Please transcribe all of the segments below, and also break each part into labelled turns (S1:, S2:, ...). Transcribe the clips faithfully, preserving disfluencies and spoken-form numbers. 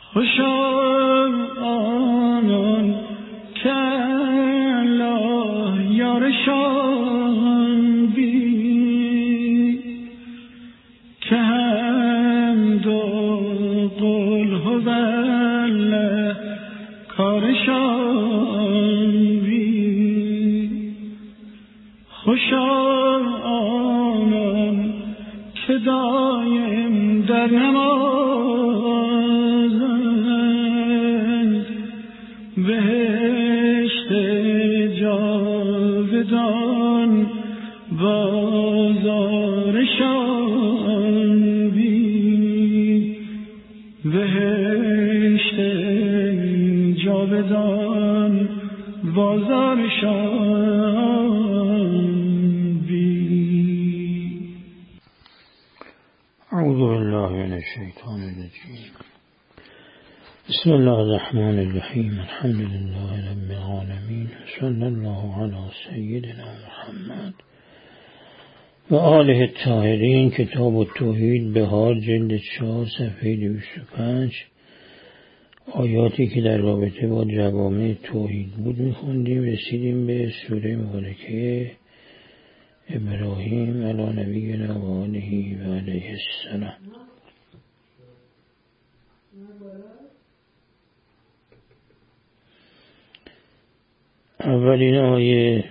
S1: خوش آنان که الله یارشان بی که هم دو قل هو الله کارشان بی خوش آنان که دایم در نمازند بهشت جاودان بازارشان بی بهشت جاودان بازارشان بی.
S2: اعوذ بالله من الشیطان الرجیم. بسم الله الرحمن الرحیم. الحمد لله رب العالمین. صلی الله علی سیدنا محمد و آله الطاهرین. کتاب التوحید بهار جلد چهار صفحه دویست و پنج. آیاتی که در رابطه با جوامع توحید بود میخوندیم. رسیدیم به سوره مبارکه ابراهیم علی نبینا و آله و علیه السلام. اولین آیه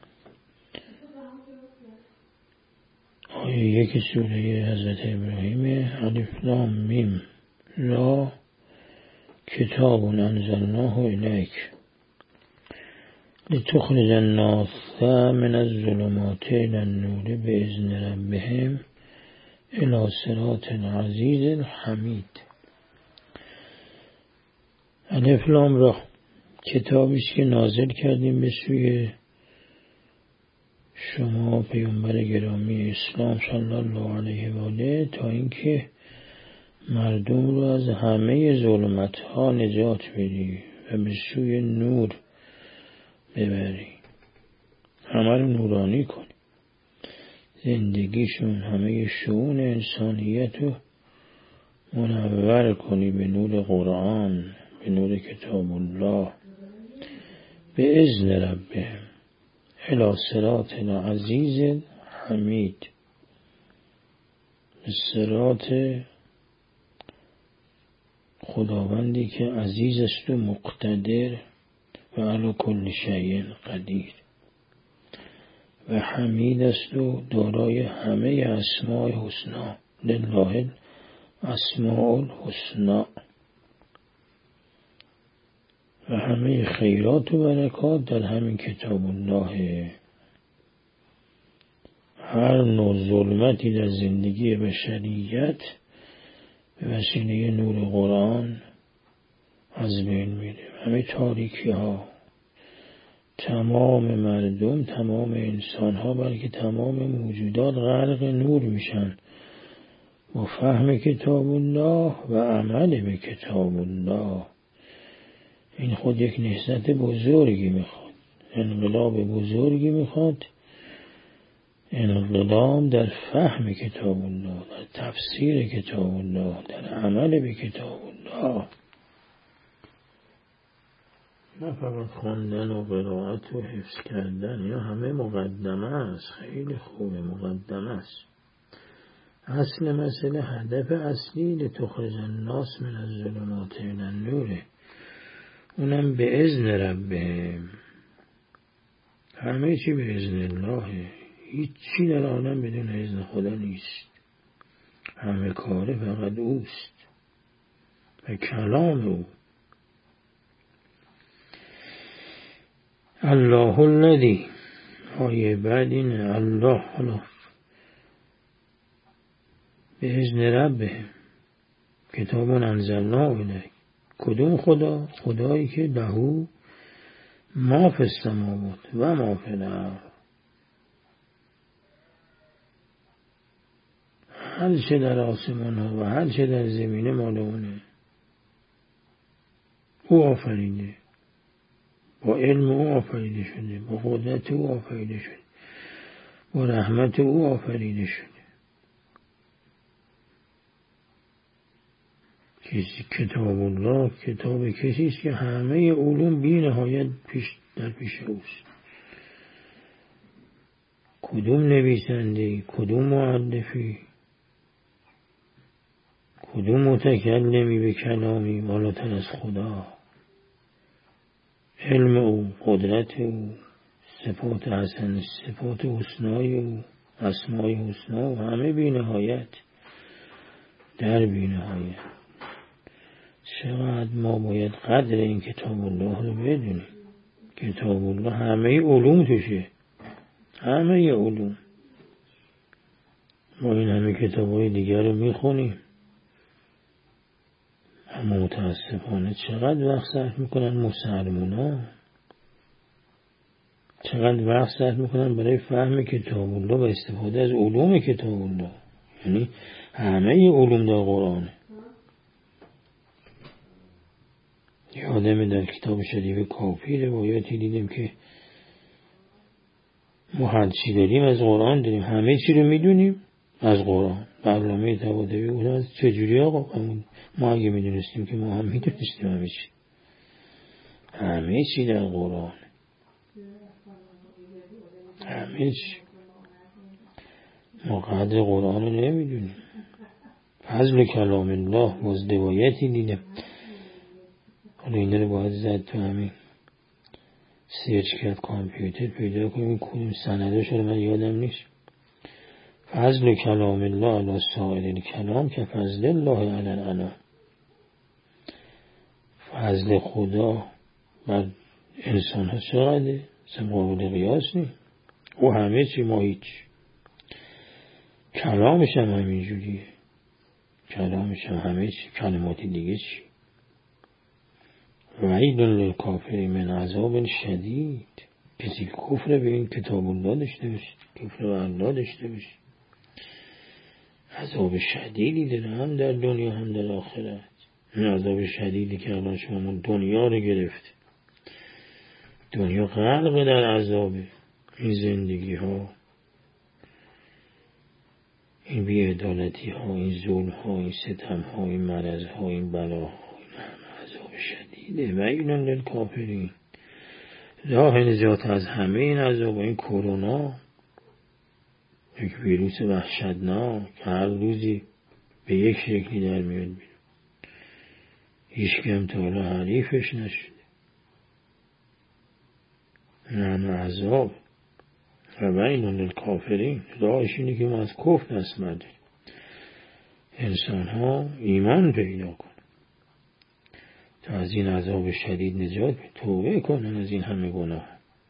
S2: آیه یک سوره حضرت ابراهیم. الف لام میم را کتاب انزلناه الیک لتخرج الناس من الظلمات الی النور باذن ربهم الی صراط العزیز الحمید. الف لام را کتابی است که نازل کردیم به سوی شما پیامبر گرامی اسلام صلی الله علیه و آله تا اینکه مردم رو از همه ظلمت ها نجات بدی و به سوی نور ببری، همه رو نورانی کنی، زندگیشون همه شؤون انسانیت رو منور کنی به نور قرآن، به نور کتاب الله، به اذن ربهم الی صراط العزیز حمید، به صراط خداوندی که عزیز است و مقتدر و علی کل شیء قدیر و حمید است و دارای همه اسماء حسنا. لله اسماء الحسنا. و همه خیرات و برکات در همین کتاب الله. هر نوع ظلمتی در زندگی بشریت به وسیله نور قرآن از بین میره. همه تاریکی ها، تمام مردم، تمام انسان ها، بلکه تمام موجودات غرق نور میشن با فهم کتاب الله و عمل به کتاب الله. این خود یک نهضت بزرگی میخواد، انقلاب بزرگی میخواد، انقلاب در فهم کتاب الله، در تفسیر کتاب الله، در عمل به کتاب الله. نه فقط خواندن و قرائت و حفظ کردن، یا همه مقدمه است. خیلی خوبه، مقدمه است. اصل مسئله، هدف اصلی لتخرج الناس من الظلمات الی النور، اونم به اذن ربهم. همه چی به اذن الله، هیچ چی در عالم بدون اذن خدا نیست. همه کاره فقط اوست و کلام او. الله الذی، آیه بعد اینه، الله حالا به اذن ربهم کتاب انزلناه الیک. کدوم خدا؟ خدایی که له ما فی السماوات و ما فی الارض، هر چه در آسمان ها و هر چه در زمینه مال اونه. او آفریده، با علم او آفریده شده، با قدرت او آفریده شده، با رحمت او آفریده شده. کسی کتاب الله کتاب کسی است که همه علوم بی نهایت پیش در پیش اوست. کدوم نویسنده، کدوم مؤلفی، کدوم متکلمی به کلامی بالاتر از خدا، علم او، قدرت او، صفات حسن، صفات حسنای او، اسمای حسنا و همه بی نهایت در بی نهایت. چقدر ما باید قدر این کتاب الله رو بدونیم. کتاب الله همه علوم توشه، همه علوم. ما این همه کتاب های دیگر رو میخونیم، اما متاسفانه چقدر وقت صرف میکنن مسلمان ها، چقدر وقت صرف میکنن برای فهم کتاب الله و استفاده از علوم کتاب الله. یعنی همه علوم در قرآنه. یادمه در کتاب شریف کافی روایاتی دیدیم که ما هر چی داریم از قرآن داریم، همه چی رو میدونیم از قرآن. برنامه طباطبایی بود از چجوری آقا ما اگه میدونستیم که ما هم میدونستیم همه چی، همه چی در قرآن، همه چی. ما قدر قرآن رو نمیدونیم. فضل کلام الله باز روایتی دیدم، حالا این رو باید زد تو همین سرچ کرد کامپیوتر پیدا کنیم کدوم سندش رو من یادم نیست. فضل کلام الله علی سایر کلام که فضل الله علی الانام. فضل خدا بر انسان ها چقدره؟ اصلا قابل قیاس نی. او همه چی، ما هیچ. کلامش هم همین جوریه، کلامش هم همه چی، کلمات دیگه چی. وعید للکافر من عذاب شدید. کسی کفر به این کتاب الله داشته باشه، کفر به الله داشته باشه، عذاب شدیدی داره، هم در دنیا هم در آخرت. این عذاب شدیدی که الان شما دنیا رو گرفت، دنیا غرق در عذابه. این زندگی ها، این بی‌عدالتی ها، این ظلم ها، این ستم ها، این مرض ها، این بلا ها، این همه عذاب شدیده. و اینان للکافرین. راه نجات از همه این عذاب، این کرونا یک ویروس وحشتناک که هر روزی به یک شکلی در میاد بیرون، هیچ کم تا حالا حریفش نشده. این همه عذاب. و ویل للکافرین. راهش اینه که ما از کفر دست برداریم، انسان ها ایمان پیدا کن تا از این عذاب شدید نجات بید، توبه کنن از این همه گناه.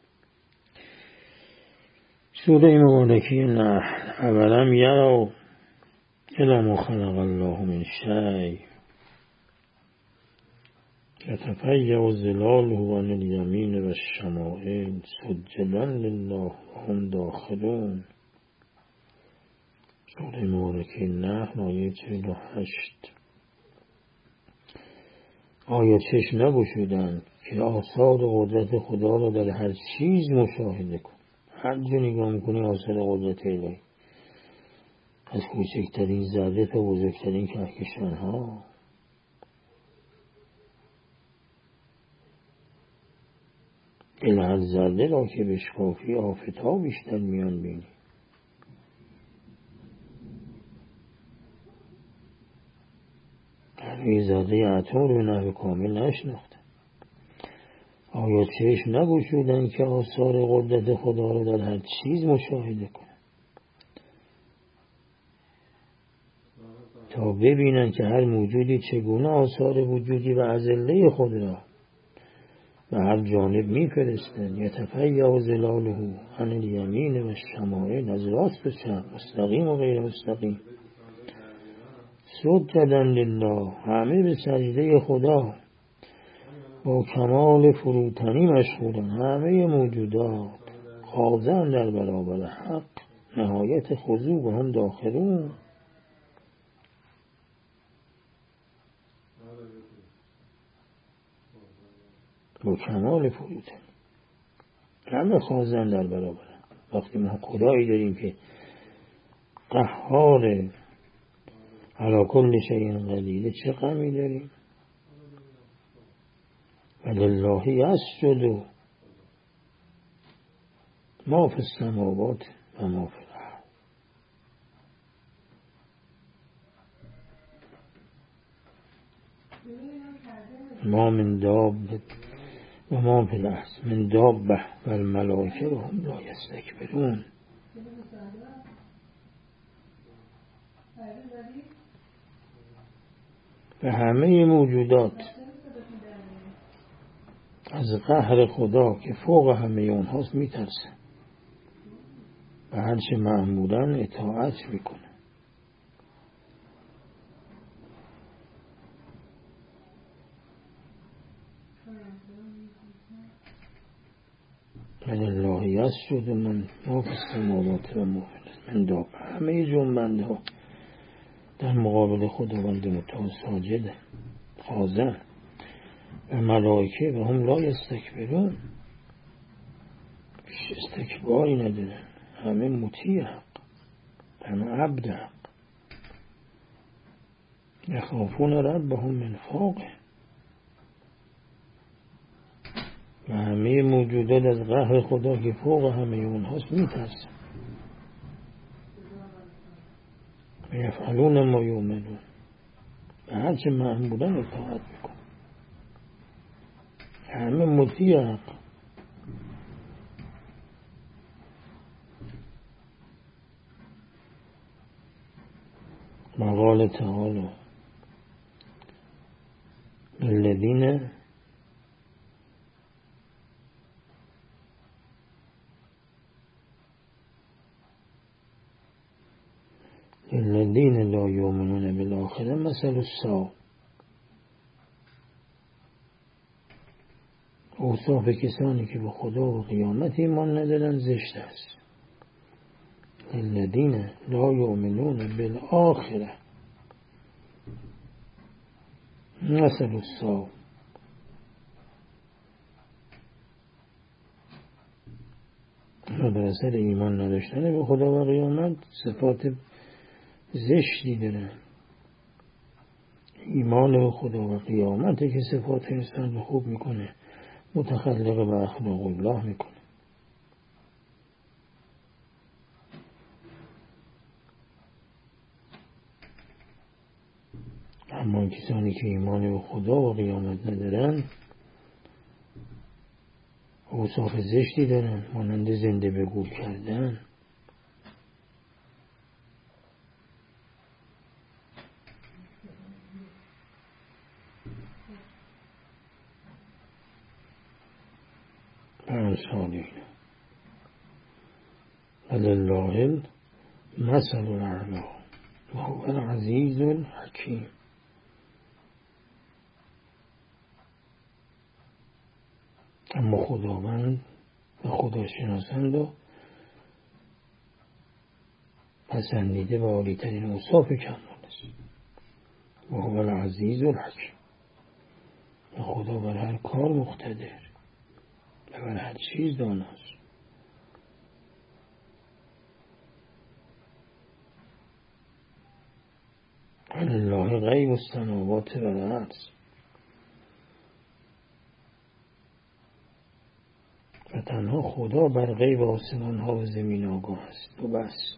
S2: سوره مبارکه نحل. اولم یروا الی ما خلق الله من شیء یتفیأ ظلاله عن الیمین و الشمائل سجدا لله وهم داخلون. سوره مبارکه نحل آیه چهل و هشت. آیا چشم نگشودند که آثار قدرت خدا را در هر چیز مشاهده کن. هر جا نگاه میکنی آثار قدرت الهی، از کوچکترین ذره تا بزرگترین کهکشان ها. این هر ذره را که بشکافی آفتاب بیشتر میان بینی. هر ذره اتم رو به نحو کامل نشناختن. آیا چشم نگشودند که آثار قدرت خدا را در هر چیز مشاهده کنند تا ببینند که هر موجودی چگونه آثار وجودی و ادله خود را و هر جانب میفرستند. یتفیأ ظلاله عن الیمین و الشمائل. از راست به چپ، مستقیم و غیر مستقیم. سجدا لله. همه به سجده خدا با کمال فروتنی مشغولن. همه موجودات خاضعن در برابر حق، نهایت خضوع و هم داخلون. با کمال فروتنی همه خاضعن در برابر. وقتی ما خدایی داریم که قهار علی کل شیء قدیر، چه غمی داریم؟ ولله یسجد ما فی السماوات و ما فی الارض. ما من دابة و ما فی الارض من دابة و الملائکه هم لا یستکبرون. و همه موجودات از قهر خدا که فوق همه اونهاست میترسه و هرچه معمولن اطاعت میکنه. ولله یسجد من ما فی السماوات و ما فی الارض من دابة. همه جنبنده ها در مقابل خداوند متعال ساجده، خاضع. و ملائکه و هم لا یستکبرون، استکباری ندارن، همه مطیع حق، همه عبد حق. یخافون ربهم من فوقه. و همه موجودات از قهر خدا که فوق همه اونهاست میترسن و یفعلون ما یؤمرون و هرچه مأمورن اطاعت میکنن. همه مطیع حق. وقال تعالی الذین الذین لا یؤمنون بالآخرة مثل السوء. اوصاف کسانی که به خدا و قیامت ایمان ندارن زشت است. الذین لا یؤمنون بالآخرة مثل السوء. و بر اثر ایمان نداشتن به خدا و قیامت صفات زشتی دارن. ایمان به خدا و قیامت که صفات انسان رو خوب میکنه، متخلق به اخلاق الله میکنه. اما کسانی که ایمان به خدا و قیامت ندارن اوصاف زشتی دارن، مانند زنده به گور کردن، امثال ولله المثل الاعلی و هو العزیز الحکیم. اما خداوند و خداشناسند و پسندیده و عالی ترین اوصاف کمال است. و هو العزیز الحکیم. و خدا بر هر کار مقتدر و بر هر چیز داناست. ولله غیب السماوات و الارض. و تنها خدا بر غیب آسمان ها و زمین آگاه است و بس.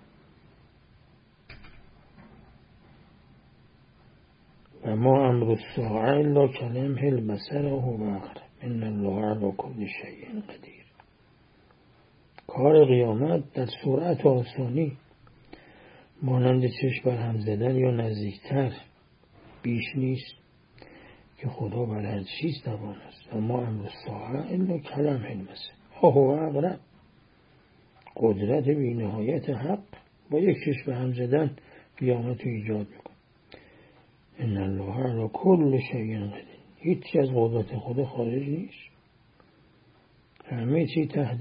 S2: و ما امر الساعه الا کلمح البصر و هو اقرب ان الله علی کل شیء قدیر. کار قیامت در سرعت و آسانی مانند چشم بر هم زدن یا نزدیکتر بیش نیست که خدا بر هر چیز توان است. و ما امر الساعه الا کلمح البصر و هو اقرب. قدرت بی نهایت حق با یک چشم به هم زدن قیامت رو ایجاد میکنه. ان الله علی کل شیء قدیر. هیچی از قدرت خدا خارج نیست، همه چی تحت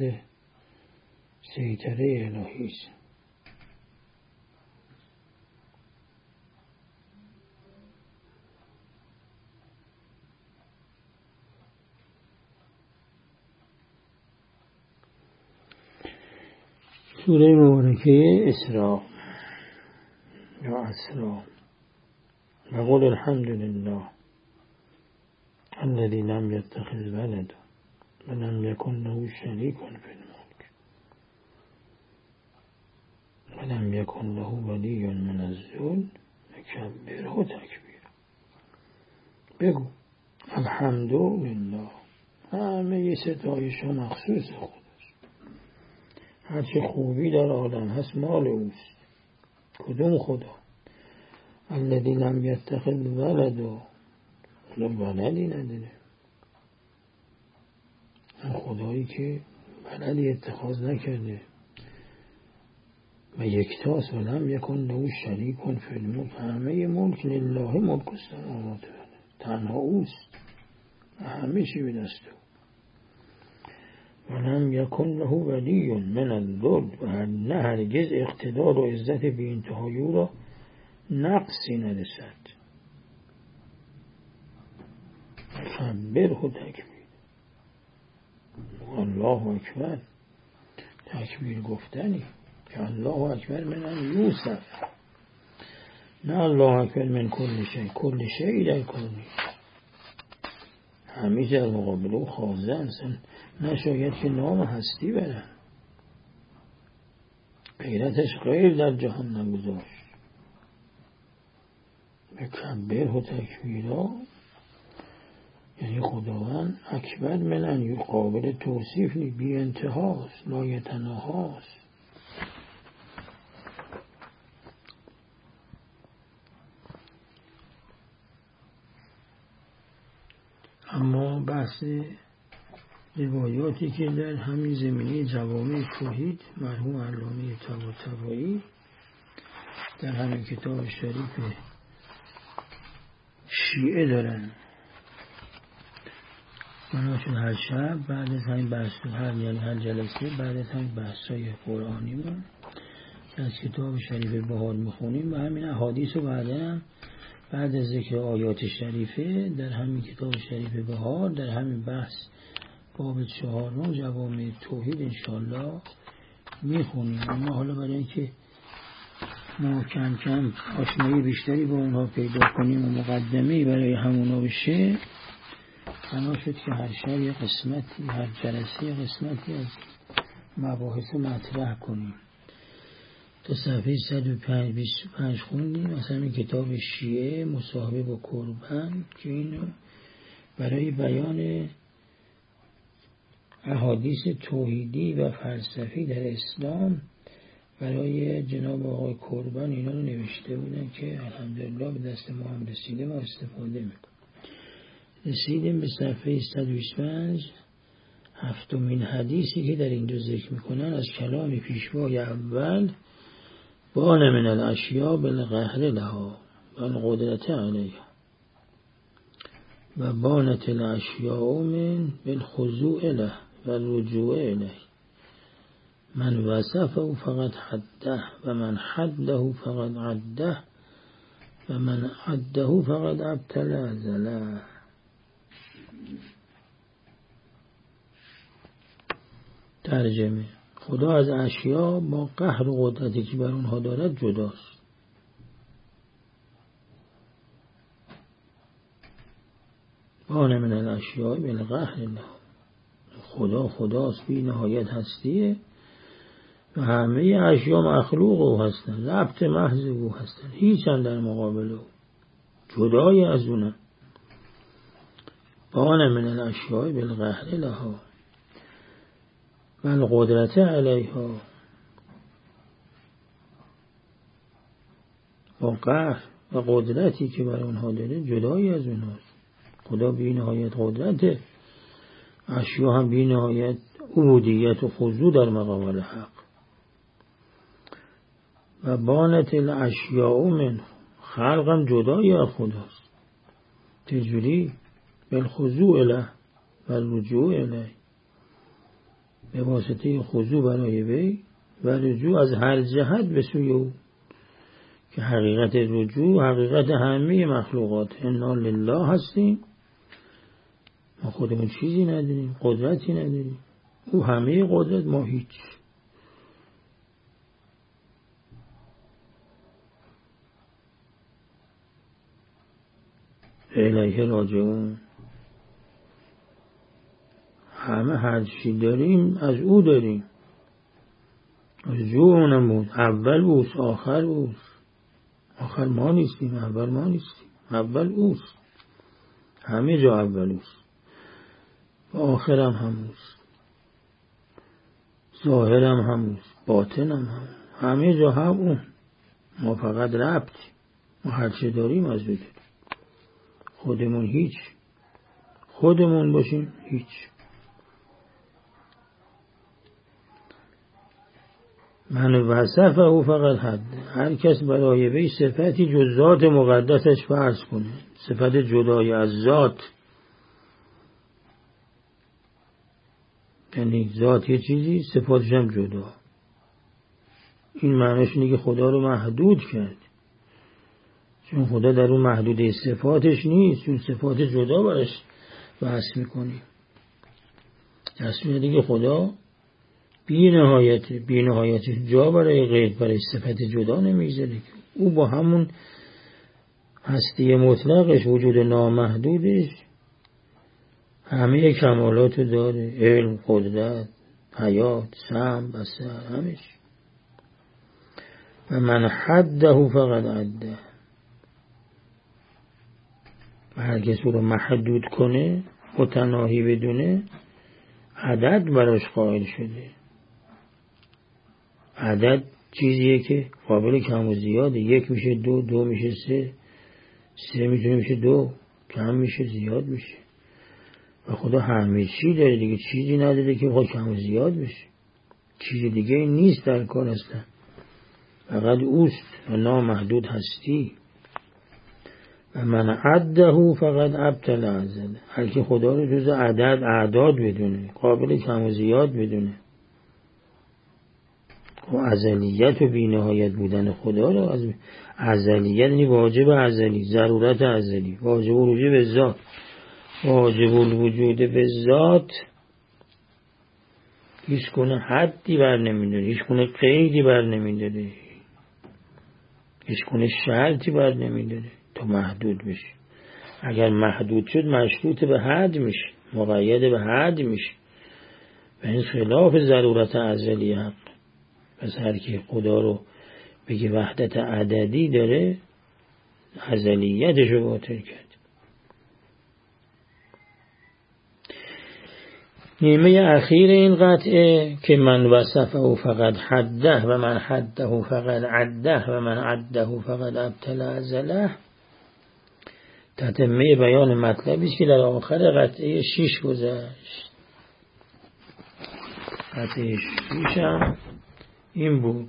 S2: سیطره الهی است. سوره مبارکه اسراء یا اسراء و قل الحمد لله الذي لم يتخذ ولدا ولم يكن له شريك في الملك ولم يكن له ولي من الذل وكبره تکبیرا. بگو الحمد لله، همه ستایش ها مخصوص خداست. هرچه خوبی در عالم هست مال اوست. کدوم خدا؟ الذی لم یتخذ ولدا، ولدی نداره. اون خدایی که ولدی اتخاذ نکرده و یکتاست. ولم یکن له شریک فی الملک، همه ملک لله ملک السماوات و الارض، تنها اوست و همه چی به دست او. ولم یکن له ولی من الذل، و نه هرگز اقتدار و عزت بی انتهای او را نقصی نرسد. کبره تکبیر، الله اکبر، تکبیر گفتنی که الله اکبر من یوسف، نه الله اکبر من کل شی، کل شی در کلی، همه در مقابل او خاضع، نشاید که نام هستی برن. غیرتش غیر در جهان نگذاشت. کبره تکبیرا یعنی خداوند اکبر من یو، قابل توصیف نی، بی انتهاست، لایتناهاست. اما بحث روایاتی که در همین زمینه جوامع توحید مرحوم علامه طباطبایی در همین کتاب شریف شیعه دارن، مناشون هر شب بعد از همین بحث، هر یعنی هر جلسه بعد از همین بحثای قرآنی من از کتاب شریف بهار میخونیم و همین احادیث رو بعدا بعد از ذکر آیات شریفه در همین کتاب شریف بهار در همین بحث باب چهارم جوامع توحید انشاءالله میخونیم. اما حالا برای اینکه ما کم کم آشنایی بیشتری با اونها پیدا کنیم و مقدمه‌ای برای همونا بشه، بنا شد که هر شب یه قسمتی، هر جلسه یه قسمتی از مباحث مطرح کنیم. تا صفحه صد و بیست و پنج خوندیم مثلا این کتاب شیعه مصاحبه با کربن که اینو برای بیان احادیث توحیدی و فلسفی در اسلام برای جناب آقای کربن اینا رو نوشته بودن که الحمدلله به دست ما هم رسیده و استفاده میکنیم. رسیدیم به صفحه صد و بیست و پنج، هفتمین حدیثی که در اینجا ذکر میکنن از کلام پیشوای اول، بان من الاشیاء بالقهر لها و القدرت علیها و بانت الاشیاء من بالخضوع له و الرجوع الیه، من وصفه فقط حده و من حده فقط عده و من عده فقط ابتلع زله. ترجمه: خدا از اشیا با قهر و قدرتی که بر اونها دارد جداست. بان من الاشیاء بالقهر له، خدا خداست، بی نهایت هستیه و همه اشیا مخلوق او هستن، ربط محض او هستن، هیچ هم در مقابل او، جدای از اونم. بان من الاشیاء بالقهر لها و القدرت علیها، با قهر و قدرتی که برای اونها داره جدایی از اونهاست. خدا بی نهایت قدرته، اشیا هم بی نهایت عبودیت و خضوع در مقابل حق. و بانت الاشیاء من، خلقم جدایی از خداست. چجوری؟ بالخضوع له و الرجوع الیه، به واسطه خضوع برای وی و رجوع از هر جهت به سوی او، که حقیقت رجوع حقیقت همه مخلوقات. انا لله هستیم، ما خودمون چیزی نداریم، قدرتی نداریم، او همه قدرت، ما هیچ. الیه راجعون. همه هر چی داریم از او داریم، از جو اونم بود. اول اوست، آخر اوست. آخر ما نیستیم، اول ما نیستیم. اول اوست، همه جا اول اوست و آخرم هموست، ظاهرم هموست، باطنم هم، همه جا هم اون. ما فقط ربط، ما هر چه داریم از او داریم. خودمون هیچ، خودمون باشیم هیچ. من وصفه او فقط حد. هر کس برای وی صفتی جز ذات مقدسش فرض کنه، صفت جدای از ذات، یعنی ذات یه چیزی صفاتش هم جدا. این معنیش اینه که خدا رو محدود کرد، چون خدا در اون محدوده صفاتش نیست، چون صفات جدا برش بحث میکنی. تصویر دیگه خدا بی نهایت، بی نهایت جا برای غیر، برای صفت جدا نمیذاره. او با همون هستی مطلقش، وجود نامحدودش، همه کمالات داره، علم، قدرت، حیات، سمع، بصر، همش. و من حده فقط عده. و هر کس او رو محدود کنه، متناهی بدونه، عدد براش قائل شده. عدد چیزیه که قابل کم و زیاده. یک میشه دو، دو میشه سه، سه میتونه میشه دو، کم میشه زیاد میشه. و خدا همه چی داره دیگه، چیزی نداره که بخواد کم و زیاد بشه. چیزی دیگه نیست در کار اصلا، فقط اوست و نامحدود هستی. و من عده فقط ابطل ازل. هر که خدا رو جز عدد، اعداد بدونه، قابل کم و زیاد بدونه، و ازلیت و بی‌نهایت بودن خدا رو، از ازلیت یعنی واجب ازلی، ضرورت ازلی، واجب الوجود به ذات، واجب الوجود به ذات، هیچ کنه حدی بر نمیداره، هیچ کنه قیدی بر نمیداره، هیچ کنه شرطی بر نمیداره تا محدود بشه. اگر محدود شد مشروط به حد میشه، مقید به حد میشه و این خلاف ضرورت ازلی حق. پس هر کی خدا رو بگه وحدت عددی داره، ازلیتش رو باطل کرد. نیمه اخیر این قطعه که من وصفه او فقط حده و من حده او فقط عده و من عده او فقط ابطل ازله، تتمه بیان مطلبی است که در آخر قطعه شیش گذشت. قطعه شیش هم این بود: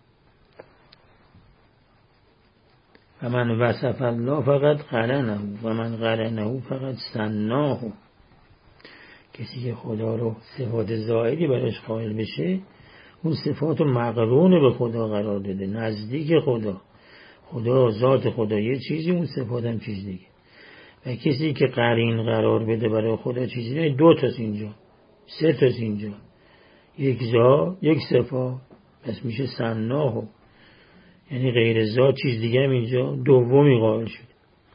S2: و من وصف الله فقط قرنه و من قرنه فقط سناه. کسی که خدا رو صفات زائدی برش قائل بشه، اون صفات رو مقرون به خدا قرار داده، نزدیک خدا. خدا ذات خدا یه چیزی، اون صفات هم چیز دیگه. و کسی که قرین قرار بده برای خدا چیزی دیگه، دو تاست اینجا، سه تاست اینجا، یک ذات یک صفات، پس میشه سناه. یعنی غیر ذات چیز دیگه هم اینجا دومی قائل شد.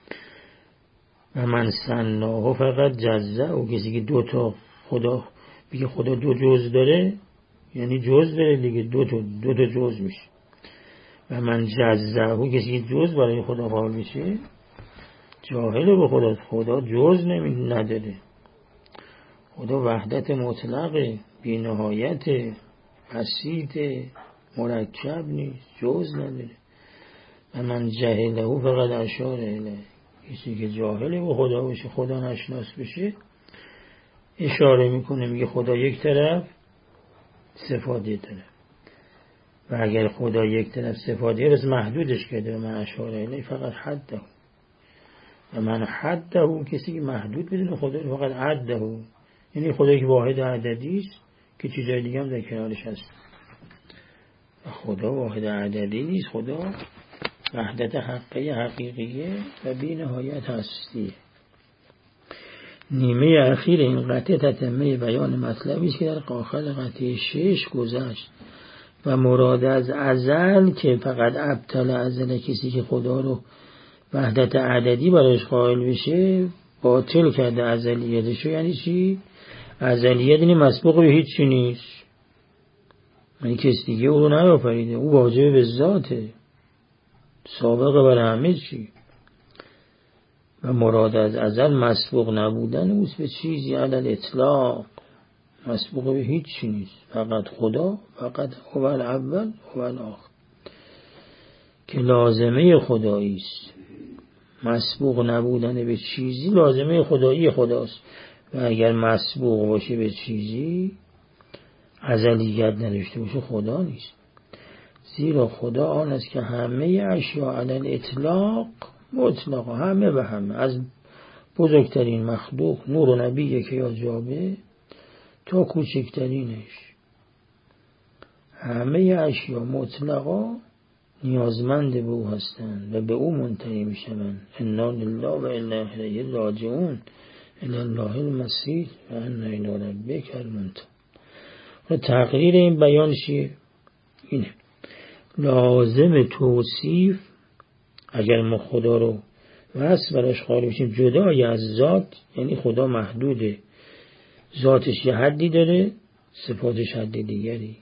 S2: و من سناه فقط جزه. او کسی که دو تا خدا بگه خدا دو جز داره، یعنی جز داره دیگه، دو تا دو تا جز میشه. و من جزه، او کسی که جز برای خدا قائل میشه جاهل به خدا. خدا جز نمی نداره، خدا وحدت مطلقه، بی نهایت، بسیط، مرکب نیست، جز نداره. و من جهله او فقط اشار اله. کسی که جاهل به خدا باشه، خدا نشناس بشه، اشاره میکنه، میگه خدا یک طرف، صفات یک طرف. و اگر خدا یک طرف صفات یک طرف، محدودش کرده. و من اشاره اله فقط حده. و من حده، کسی که محدود بدونه خدا رو، فقط عده، یعنی خدا که واحد عددی است که چیزای دیگه هم در کنارش هست. و خدا واحد عددی نیست، خدا وحدت حقیقی حقیقیه و بی نهایت هستیه. نیمه اخیر این قطعه تتمه بیان مطلبی است که در آخر قطعه شش گذشت. و مراد از ازل که فقط ابطل ازل، کسی که خدا رو وحدت عددی براش قائل بشه باطل کرده ازلیتشو. یعنی چی؟ ازلیت اینه مسبوق به هیچ چی نیست، یعنی کس دیگه او رو نیافریده، او واجب به ذاته، سابقه بر همه چی. و مراد از ازل مسبوق نبودن اوست به چیزی علل اطلاق، مسبوق به هیچ چی نیست، فقط خدا، فقط هو الاول هو الاخر که لازمه خدایی است. مسبوق نبودن به چیزی لازمه خدایی خداست و اگر مسبوق باشه به چیزی ازلیت نداشته باشه خدا نیست. زیرا خدا آن است که همه اشیاء علل اطلاق مطلق، همه و همه، از بزرگترین مخلوق نور و نبی که یا جابه تا کوچکترینش، همه اشیاء مطلقا نیازمند به او هستند و به او منتهی میشوند. انا لله و انا الیه راجعون، الی الله المصیر و انا الی ربک المنتهی. تقریر این بیان چیه؟ اینه لازم توصیف اگر ما خدا رو وصف براش قائل بشیم جدای از ذات، یعنی خدا محدوده، ذاتش یه حدی داره، صفاتش حد دیگری.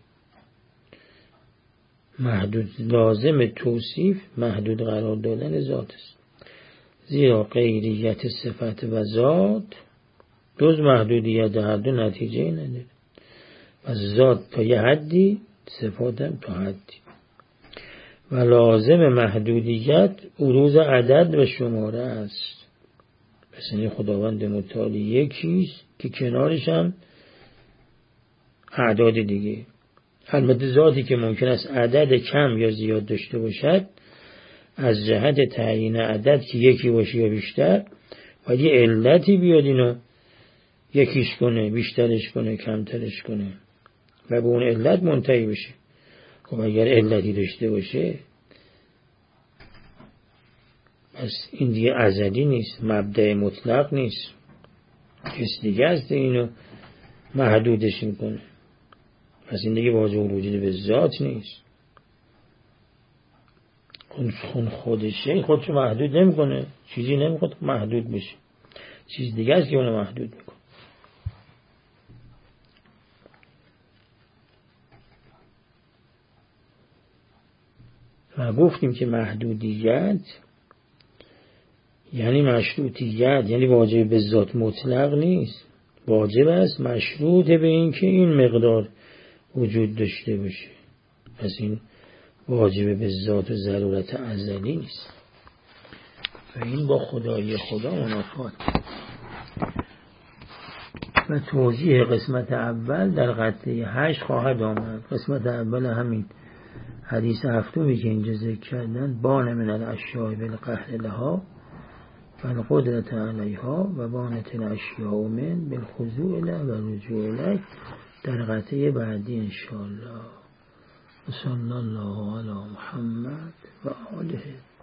S2: محدود، لازم توصیف محدود قرار دادن ذات است، زیرا غیریت صفت و ذات جز محدودیت هر دو نتیجه نداره. و ذات تا یه حدی، صفات هم تا حدی. و لازم محدودیت عروض عدد و شماره است. پس این خداوند متعالی یکیست که کنارش هم اعداد دیگه. البته ذاتی که ممکن است عدد کم یا زیاد داشته باشد از جهت تعیین عدد که یکی باشه یا بیشتر باید یه علتی بیاد اینو یکیش کنه، بیشترش کنه، کمترش کنه و به اون علت منتهی بشه. خب اگر علتی داشته باشه پس این دیگه ازلی نیست، مبدأ مطلق نیست، کس دیگه است اینو محدودش میکنه. پس این دیگه واجب وجود به ذات نیست. خون خودشه خودشو محدود نمیکنه، چیزی نمیخواد محدود بشه، چیز دیگه است که اونو محدود میکنه. و گفتیم که محدودیت یعنی مشروطیت، یعنی واجب به ذات مطلق نیست، واجب است مشروط به این که این مقدار وجود داشته باشه. پس این واجب به ذات و ضرورت ازلی نیست و این با خدایی خدا منافات. و توضیح قسمت اول در قطعه هشت خواهد آمد. قسمت اول همین حدیث هفتمی که اینجا ذکر کردن، بان من الاشیاء بالقهر لها فالقدرت علیها و بانت الاشیاء من بالخضوع له و رجوع الیه در قطعه بعدی انشاءالله. صلی الله علی محمد و آله.